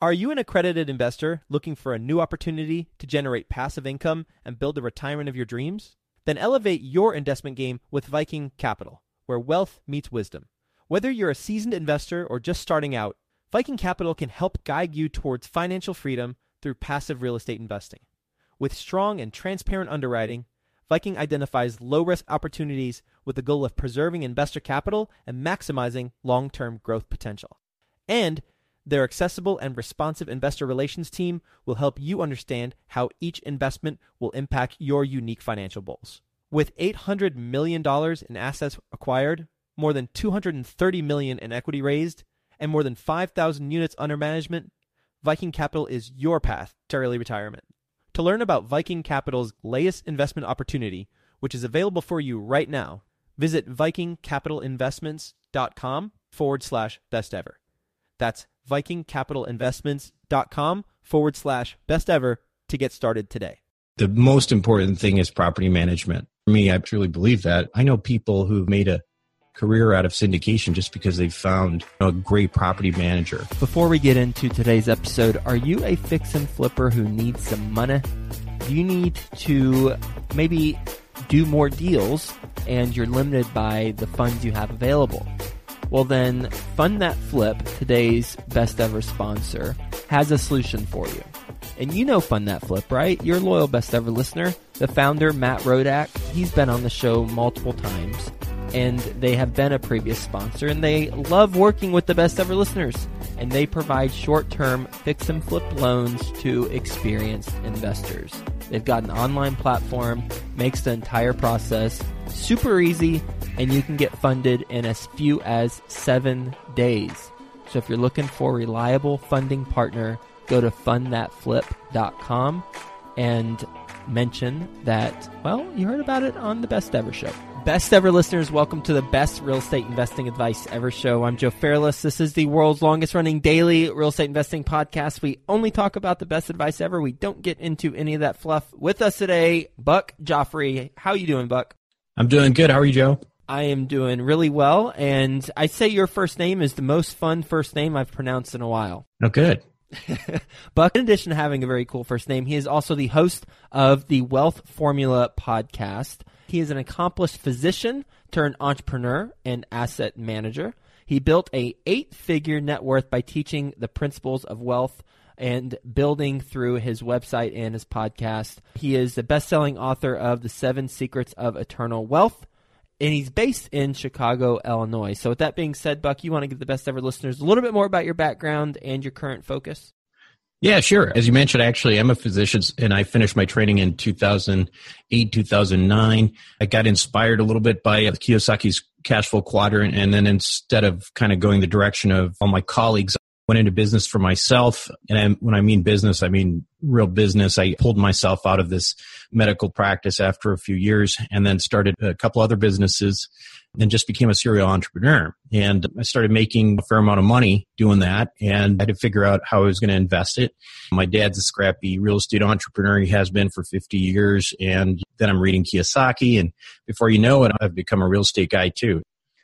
Are you an accredited investor looking for a new opportunity to generate passive income and build the retirement of your dreams? Then elevate your investment game with Viking Capital, where wealth meets wisdom. Whether you're a seasoned investor or just starting out, Viking Capital can help guide you towards financial freedom through passive real estate investing. With strong and transparent underwriting, Viking identifies low-risk opportunities with the goal of preserving investor capital and maximizing long-term growth potential. And their accessible and responsive investor relations team will help you understand how each investment will impact your unique financial goals. With $800 million in assets acquired, more than $230 million in equity raised, and more than 5,000 units under management, Viking Capital is your path to early retirement. To learn about Viking Capital's latest investment opportunity, which is available for you right now, visit vikingcapitalinvestments.com/best ever. That's vikingcapitalinvestments.com/best ever to get started today. The most important thing is property management. For me, I truly believe that. I know people who've made a career out of syndication just because they found a great property manager. Before we get into today's episode, are you a fix and flipper who needs some money? Do you need to maybe do more deals and you're limited by the funds you have available? Well then, Fund That Flip, today's best ever sponsor, has a solution for you. And you know Fund That Flip, right? You're a loyal best ever listener. The founder, Matt Rodak, he's been on the show multiple times, and they have been a previous sponsor, and they love working with the best ever listeners. And they provide short-term fix and flip loans to experienced investors. They've got an online platform, makes the entire process super easy, and you can get funded in as few as 7 days. So if you're looking for a reliable funding partner, go to fundthatflip.com and mention that, well, you heard about it on the Best Ever Show. Best Ever listeners, welcome to the best real estate investing advice ever show. I'm Joe Fairless. This is the world's longest running daily real estate investing podcast. We only talk about the best advice ever. We don't get into any of that fluff. With us today, Buck Joffrey. How you doing, Buck? I'm doing good. How are you, Joe? I am doing really well, and I say your first name is the most fun first name I've pronounced in a while. Oh, good. Buck, in addition to having a very cool first name, he is also the host of the Wealth Formula podcast. He is an accomplished physician turned entrepreneur and asset manager. He built a 8-figure net worth by teaching the principles of wealth and building through his website and his podcast. He is the best-selling author of The 7 Secrets of Eternal Wealth, and he's based in Chicago, Illinois. So with that being said, Buck, you want to give the best ever listeners a little bit more about your background and your current focus? Yeah, sure. As you mentioned, actually, I'm a physician, and I finished my training in 2008, 2009. I got inspired a little bit by Kiyosaki's cash flow quadrant, and then instead of kind of going the direction of all my colleagues, I went into business for myself. And when I mean business, I mean real business. I pulled myself out of this medical practice after a few years and then started a couple other businesses and just became a serial entrepreneur. And I started making a fair amount of money doing that, and I had to figure out how I was going to invest it. My dad's a scrappy real estate entrepreneur. He has been for 50 years. And then I'm reading Kiyosaki, and before you know it, I've become a real estate guy too.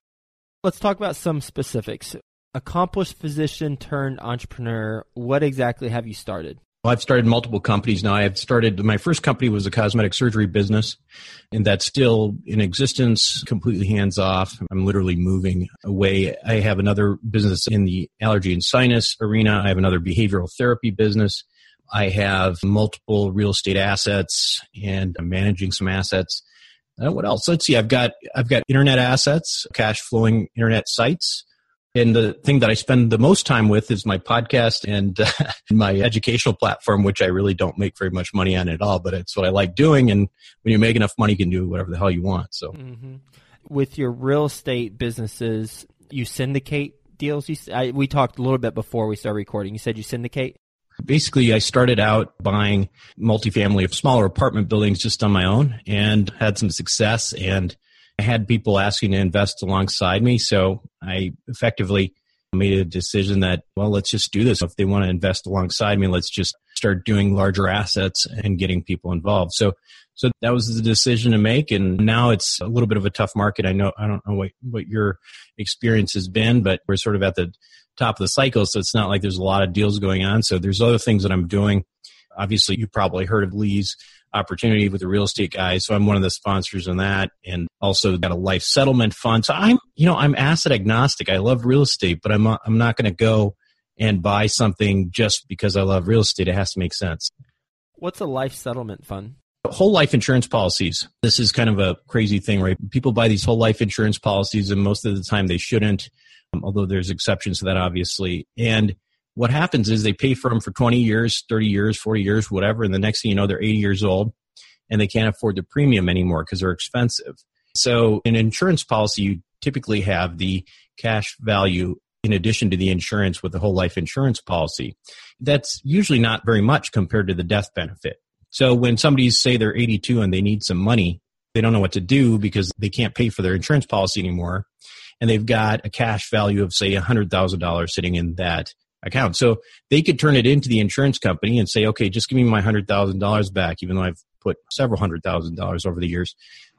Let's talk about some specifics. Accomplished physician turned entrepreneur. What exactly have you started? Well, I've started multiple companies now. My first company was a cosmetic surgery business, and that's still in existence, completely hands off. I'm literally moving away. I have another business in the allergy and sinus arena. I have another behavioral therapy business. I have multiple real estate assets, and I'm managing some assets. What else? Let's see. I've got internet assets, cash flowing internet sites. And the thing that I spend the most time with is my podcast and my educational platform, which I really don't make very much money on at all, but it's what I like doing. And when you make enough money, you can do whatever the hell you want. So, With your real estate businesses, you syndicate deals? We talked a little bit before we started recording. You said you syndicate? Basically, I started out buying multifamily of smaller apartment buildings just on my own and had some success, and I had people asking to invest alongside me, so I effectively made a decision that, well, let's just do this. If they want to invest alongside me, let's just start doing larger assets and getting people involved. So that was the decision to make. And now it's a little bit of a tough market. I don't know what your experience has been, but we're sort of at the top of the cycle. So it's not like there's a lot of deals going on. So there's other things that I'm doing. Obviously, you probably heard of Lee's opportunity with the real estate guys. So I'm one of the sponsors on that, and also got a life settlement fund. So I'm asset agnostic. I love real estate, but I'm not going to go and buy something just because I love real estate. It has to make sense. What's a life settlement fund? Whole life insurance policies. This is kind of a crazy thing, right? People buy these whole life insurance policies, and most of the time they shouldn't, although there's exceptions to that, obviously. And what happens is they pay for them for 20 years, 30 years, 40 years, whatever, and the next thing you know, they're 80 years old, and they can't afford the premium anymore because they're expensive. So in an insurance policy, you typically have the cash value in addition to the insurance with the whole life insurance policy. That's usually not very much compared to the death benefit. So when somebody's, say they're 82 and they need some money, they don't know what to do because they can't pay for their insurance policy anymore, and they've got a cash value of, say, $100,000 sitting in that account. So they could turn it into the insurance company and say, okay, just give me my $100,000 back, even though I've put several $100,000 over the years.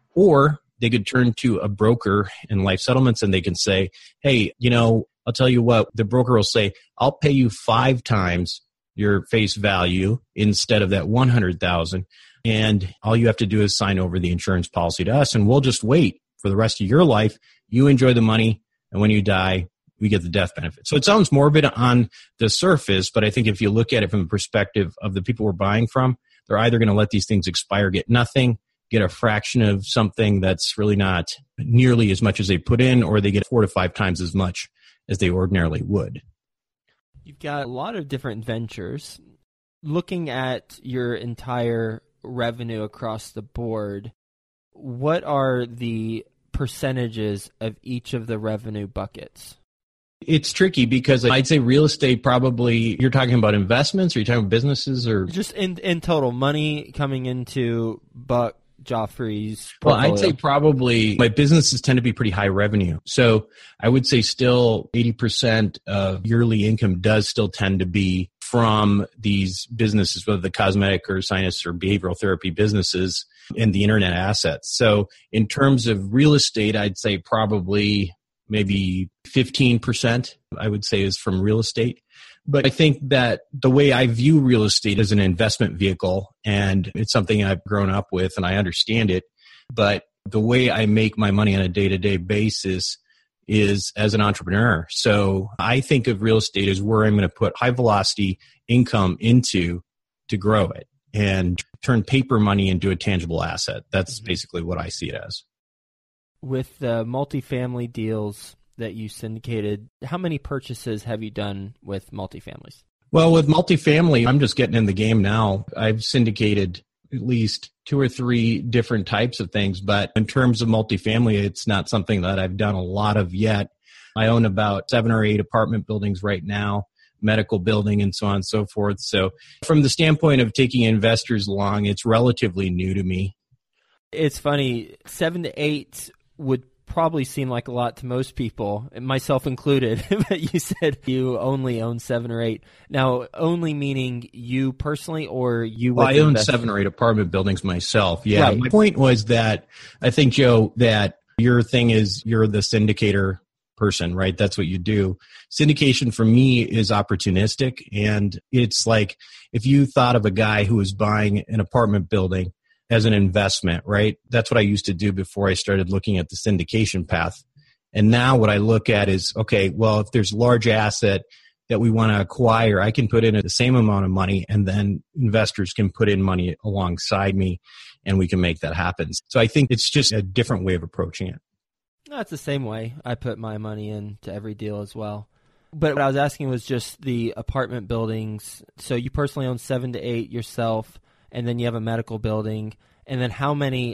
Or they could turn to a broker in life settlements and they can say, hey, I'll tell you what, the broker will say, I'll pay you 5 times your face value instead of that $100,000. And all you have to do is sign over the insurance policy to us, and we'll just wait for the rest of your life. You enjoy the money, and when you die, we get the death benefit. So it sounds morbid on the surface, but I think if you look at it from the perspective of the people we're buying from, they're either going to let these things expire, get nothing, get a fraction of something that's really not nearly as much as they put in, or they get 4 to 5 times as much as they ordinarily would. You've got a lot of different ventures. Looking at your entire revenue across the board, what are the percentages of each of the revenue buckets? It's tricky because I'd say real estate probably, you're talking about investments, or you're talking about businesses, or just in total money coming into Buck Joffrey's portfolio? Well, I'd say probably my businesses tend to be pretty high revenue. So I would say still 80% of yearly income does still tend to be from these businesses, whether the cosmetic or sinus or behavioral therapy businesses and the internet assets. So in terms of real estate, I'd say probably maybe 15%, I would say, is from real estate. But I think that the way I view real estate as an investment vehicle, and it's something I've grown up with and I understand it, but the way I make my money on a day-to-day basis is as an entrepreneur. So I think of real estate as where I'm going to put high velocity income into to grow it and turn paper money into a tangible asset. That's basically what I see it as. With the multifamily deals that you syndicated, how many purchases have you done with multifamilies? Well, with multifamily, I'm just getting in the game now. I've syndicated at least 2 or 3 different types of things, but in terms of multifamily, it's not something that I've done a lot of yet. I own about 7 or 8 apartment buildings right now, medical building, and so on and so forth. So from the standpoint of taking investors along, it's relatively new to me. It's funny, 7 to 8 would probably seem like a lot to most people, myself included, but you said you only own 7 or 8. Now, only meaning you personally, or you? Well, I own 7 or 8 apartment buildings myself. Yeah. Right. My point was that I think, Joe, that your thing is you're the syndicator person, right? That's what you do. Syndication for me is opportunistic. And it's like if you thought of a guy who was buying an apartment building as an investment, right? That's what I used to do before I started looking at the syndication path. And now what I look at is, okay, well, if there's a large asset that we want to acquire, I can put in the same amount of money, and then investors can put in money alongside me, and we can make that happen. So I think it's just a different way of approaching it. That's the same way I put my money into every deal as well. But what I was asking was just the apartment buildings. So you personally own 7 to 8 yourself, and then you have a medical building. And then how many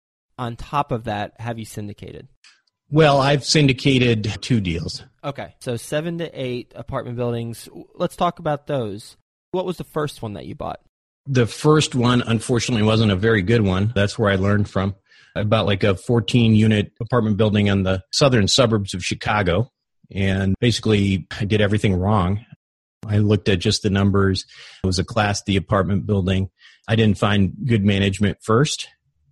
on top of that have you syndicated? Well, I've syndicated 2 deals. Okay. So 7 to 8 apartment buildings. Let's talk about those. What was the first one that you bought? The first one, unfortunately, wasn't a very good one. That's where I learned from. I bought like a 14-unit apartment building in the southern suburbs of Chicago. And basically, I did everything wrong. I looked at just the numbers. It was a Class D apartment building. I didn't find good management first.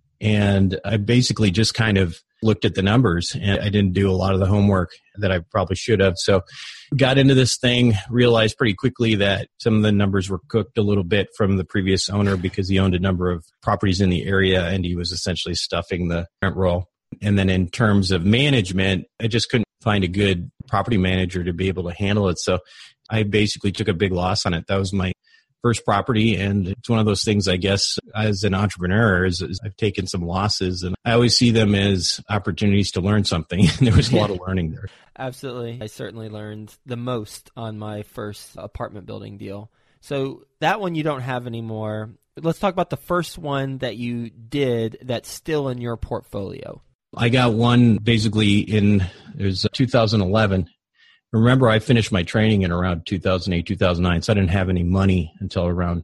And I basically just kind of looked at the numbers, and I didn't do a lot of the homework that I probably should have. So got into this thing, realized pretty quickly that some of the numbers were cooked a little bit from the previous owner because he owned a number of properties in the area and he was essentially stuffing the rent roll. And then in terms of management, I just couldn't find a good property manager to be able to handle it. So I basically took a big loss on it. That was my first property. And it's one of those things, I guess, as an entrepreneur, is I've taken some losses and I always see them as opportunities to learn something. There was a lot of learning there. Absolutely. I certainly learned the most on my first apartment building deal. So that one you don't have anymore. Let's talk about the first one that you did that's still in your portfolio. I got one basically it was 2011. Remember, I finished my training in around 2008, 2009, so I didn't have any money until around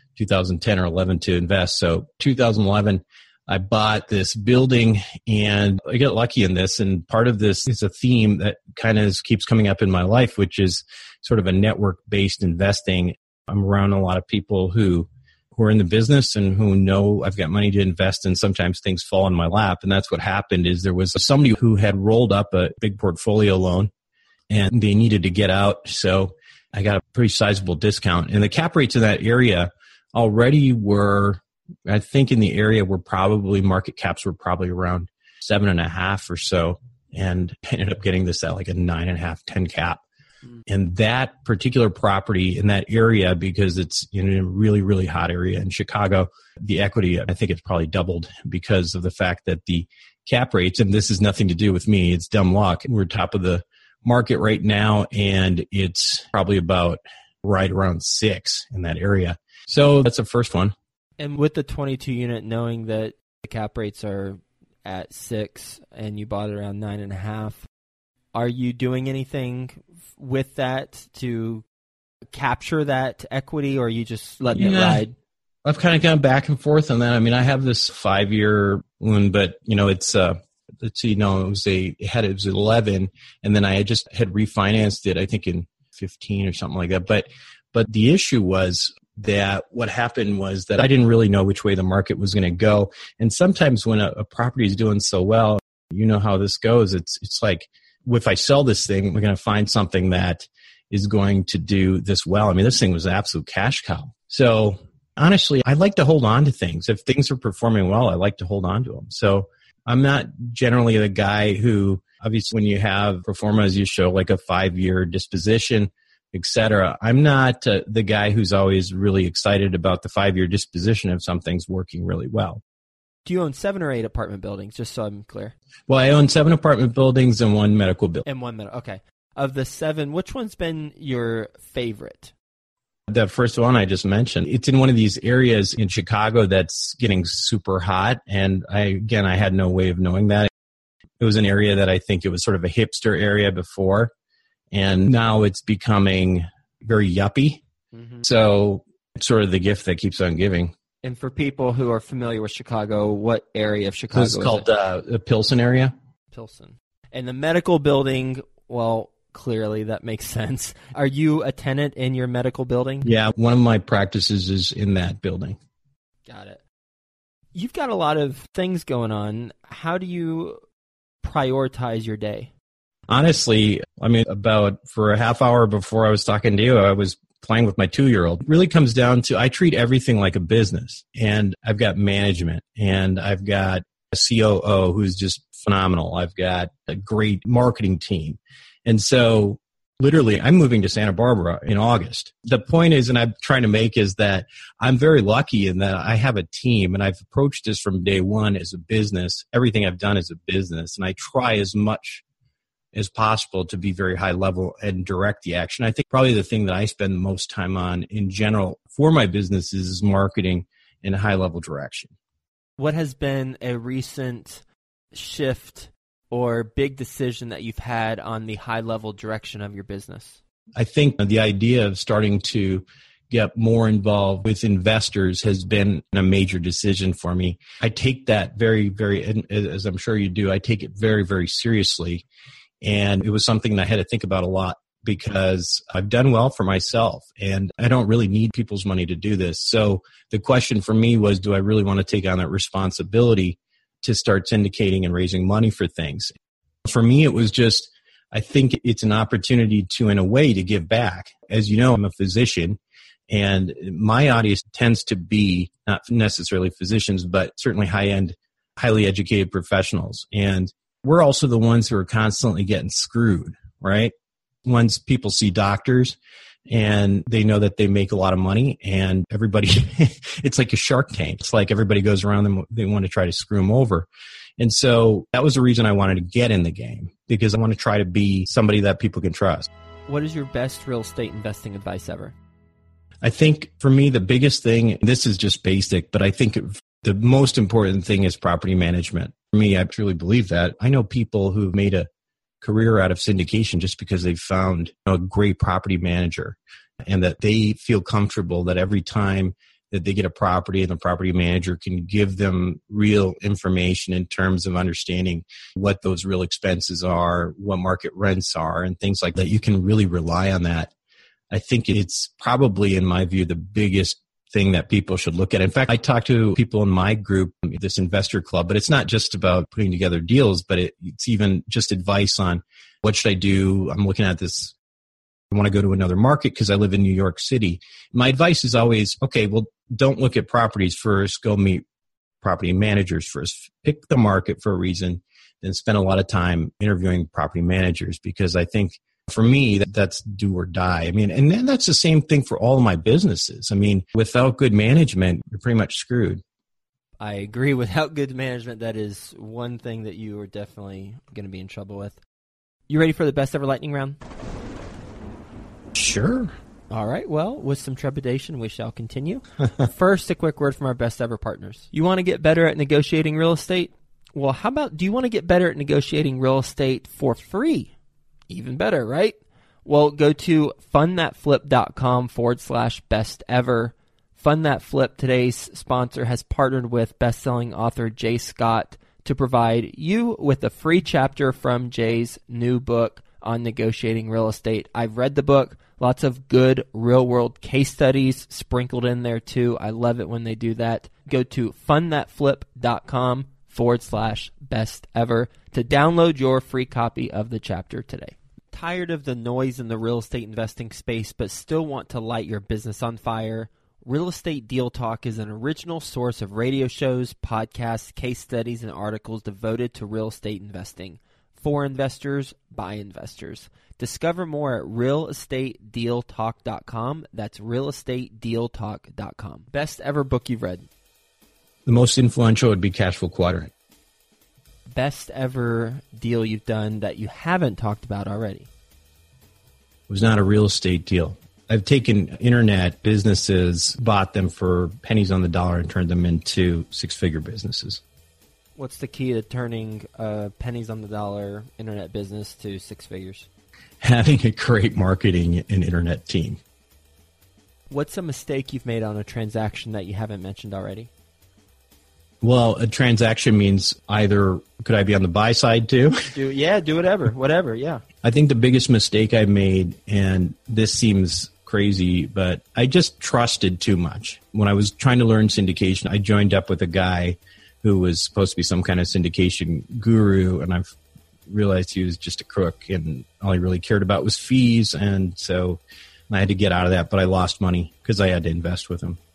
2010 or 11 to invest. So 2011, I bought this building, and I got lucky in this, and part of this is a theme that kind of keeps coming up in my life, which is sort of a network-based investing. I'm around a lot of people who are in the business and who know I've got money to invest, and sometimes things fall in my lap. And that's what happened is there was somebody who had rolled up a big portfolio loan, and they needed to get out. So I got a pretty sizable discount. And the cap rates in that area already were, I think in the area were probably, market caps were probably around 7.5 or so. And I ended up getting this at like a 9.5, 10 cap. And that particular property in that area, because it's in a really, really hot area in Chicago, the equity, I think it's probably doubled because of the fact that the cap rates, and this has nothing to do with me, it's dumb luck. We're top of the market right now, and it's probably about right around 6 in that area. So that's the first one. And with the 22 unit, knowing that the cap rates are at 6 and you bought it around 9.5, are you doing anything with that to capture that equity, or are you just letting it ride? I've kind of gone back and forth on that. I mean, I have this 5-year one, but it's let's see, no, it was 11, and then I had refinanced it, I think in 15 or something like that. But the issue was that what happened was that I didn't really know which way the market was going to go. And sometimes when a property is doing so well, you know how this goes. It's like, if I sell this thing, we're going to find something that is going to do this well. I mean, this thing was an absolute cash cow. So honestly, I like to hold on to things. If things are performing well, I like to hold on to them. So I'm not generally the guy who, obviously, when you have performance, you show like a 5-year disposition, et cetera. I'm not the guy who's always really excited about the 5-year disposition if something's working really well. Do you own 7 or 8 apartment buildings, just so I'm clear? Well, I own 7 apartment buildings and 1 medical building. And 1 medical, okay. Of the 7, which one's been your favorite? The first one I just mentioned, it's in one of these areas in Chicago that's getting super hot. And I had no way of knowing that. It was an area that I think it was sort of a hipster area before. And now it's becoming very yuppie. Mm-hmm. So it's sort of the gift that keeps on giving. And for people who are familiar with Chicago, what area of Chicago is it? It's called the Pilsen area. Pilsen. And the medical building, well, clearly that makes sense. Are you a tenant in your medical building? Yeah, one of my practices is in that building. Got it. You've got a lot of things going on. How do you prioritize your day? Honestly, I mean, for a half hour before I was talking to you, I was playing with my 2-year-old. It really comes down to, I treat everything like a business, and I've got management, and I've got a COO who's just phenomenal. I've got a great marketing team. And so literally I'm moving to Santa Barbara in August. The point is, and I'm trying to make, is that I'm very lucky in that I have a team, and I've approached this from day one as a business. Everything I've done is a business, and I try as much as possible to be very high level and direct the action. I think probably the thing that I spend the most time on in general for my business is marketing and high level direction. What has been a recent shift or big decision that you've had on the high level direction of your business? I think the idea of starting to get more involved with investors has been a major decision for me. I take that very, very, as I'm sure you do, I take it very, very seriously. And it was something that I had to think about a lot because I've done well for myself and I don't really need people's money to do this. So the question for me was, do I really want to take on that responsibility to start syndicating and raising money for things? For me, it was just, I think it's an opportunity to, in a way, to give back. As you know, I'm a physician. And my audience tends to be not necessarily physicians, but certainly high-end, highly educated professionals. And we're also the ones who are constantly getting screwed, right? Once people see doctors and they know that they make a lot of money and everybody, it's like a Shark Tank. It's like everybody goes around them, they want to try to screw them over. And so that was the reason I wanted to get in the game, because I want to try to be somebody that people can trust. What is your best real estate investing advice ever? I think for me, the biggest thing, this is just basic, but I think the most important thing is property management. For me, I truly believe that. I know people who've made a career out of syndication just because they've found a great property manager and that they feel comfortable that every time that they get a property and the property manager can give them real information in terms of understanding what those real expenses are, what market rents are, and things like that. You can really rely on that. I think it's probably, in my view, the biggest thing that people should look at. In fact, I talk to people in my group, this investor club, but it's not just about putting together deals, but it's even just advice on what should I do? I'm looking at this. I want to go to another market because I live in New York City. My advice is always, okay, well, don't look at properties first. Go meet property managers first. Pick the market for a reason, then spend a lot of time interviewing property managers, because I think for me, that's do or die. I mean, and then that's the same thing for all of my businesses. I mean, without good management, you're pretty much screwed. I agree. Without good management, that is one thing that you are definitely going to be in trouble with. You ready for the best ever lightning round? Sure. All right. Well, with some trepidation, we shall continue. First, a quick word from our best ever partners. You want to get better at negotiating real estate? Well, how about, do you want to get better at negotiating real estate for free? Even better, right? Well, go to fundthatflip.com/best ever. Fund That Flip, today's sponsor, has partnered with best-selling author Jay Scott to provide you with a free chapter from Jay's new book on negotiating real estate. I've read the book. Lots of good real-world case studies sprinkled in there, too. I love it when they do that. Go to fundthatflip.com/best ever to download your free copy of the chapter today. Tired of the noise in the real estate investing space, but still want to light your business on fire? Real Estate Deal Talk is an original source of radio shows, podcasts, case studies, and articles devoted to real estate investing. For investors, by investors. Discover more at realestatedealtalk.com. That's realestatedealtalk.com. Best ever book you've read? The most influential would be Cashflow Quadrant. Best ever deal you've done that you haven't talked about already? It was not a real estate deal. I've taken internet businesses, bought them for pennies on the dollar, and turned them into six-figure businesses. What's the key to turning a pennies on the dollar internet business to six figures? Having a great marketing and internet team. What's a mistake you've made on a transaction that you haven't mentioned already? Well, a transaction means either could I be on the buy side too? Do whatever, yeah. I think the biggest mistake I made, and this seems crazy, but I just trusted too much. When I was trying to learn syndication, I joined up with a guy who was supposed to be some kind of syndication guru, and I've realized he was just a crook, and all he really cared about was fees, and so I had to get out of that, but I lost money because I had to invest with him.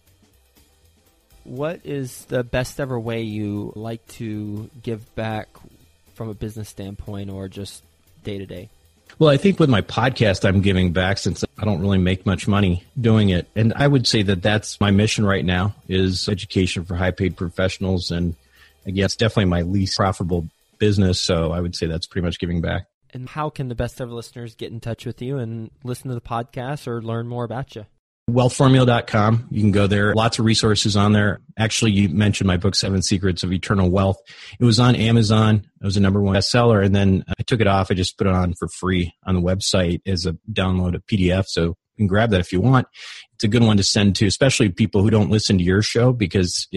What is the best ever way you like to give back from a business standpoint or just day-to-day? Well, I think with my podcast, I'm giving back since I don't really make much money doing it. And I would say that that's my mission right now is education for high-paid professionals. And again, it's definitely my least profitable business. So I would say that's pretty much giving back. And how can the best ever listeners get in touch with you and listen to the podcast or learn more about you? Wealthformula.com. You can go there. Lots of resources on there. Actually, you mentioned my book, 7 Secrets of Eternal Wealth. It was on Amazon. It was a #1 bestseller. And then I took it off. I just put it on for free on the website as a download a PDF. So you can grab that if you want. It's a good one to send to, especially people who don't listen to your show, because it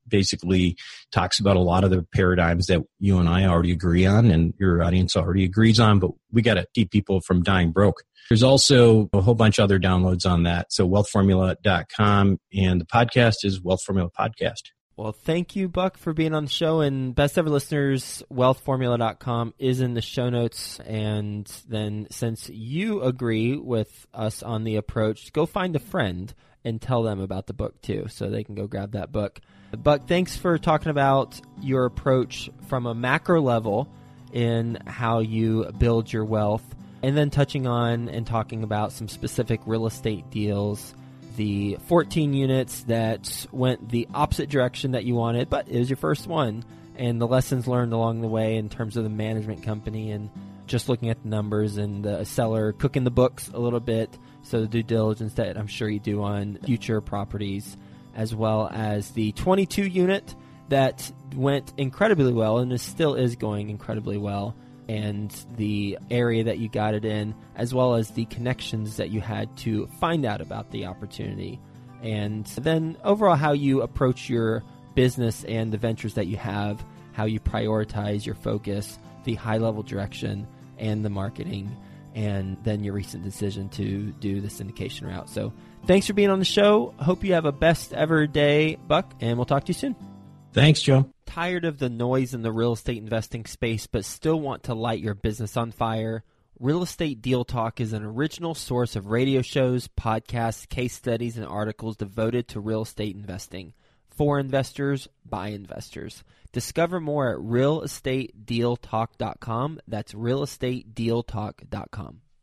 basically talks about a lot of the paradigms that you and I already agree on and your audience already agrees on, but we got to keep people from dying broke. There's also a whole bunch of other downloads on that. So wealthformula.com, and the podcast is Wealth Formula Podcast. Well, thank you, Buck, for being on the show. And best ever listeners, wealthformula.com is in the show notes. And then since you agree with us on the approach, go find a friend and tell them about the book too, so they can go grab that book. Buck, thanks for talking about your approach from a macro level in how you build your wealth, and then touching on and talking about some specific real estate deals, the 14 units that went the opposite direction that you wanted, but it was your first one, and the lessons learned along the way in terms of the management company and just looking at the numbers, and the seller cooking the books a little bit, so the due diligence that I'm sure you do on future properties, as well as the 22 unit that went incredibly well and still is going incredibly well, and the area that you got it in, as well as the connections that you had to find out about the opportunity. And then overall how you approach your business and the ventures that you have, how you prioritize your focus, the high-level direction, and the marketing, and then your recent decision to do the syndication route. So thanks for being on the show. Hope you have a best ever day, Buck, and we'll talk to you soon. Thanks, Joe. Tired of the noise in the real estate investing space, but still want to light your business on fire? Real Estate Deal Talk is an original source of radio shows, podcasts, case studies, and articles devoted to real estate investing. For investors, by investors. Discover more at realestatedealtalk.com. That's realestatedealtalk.com.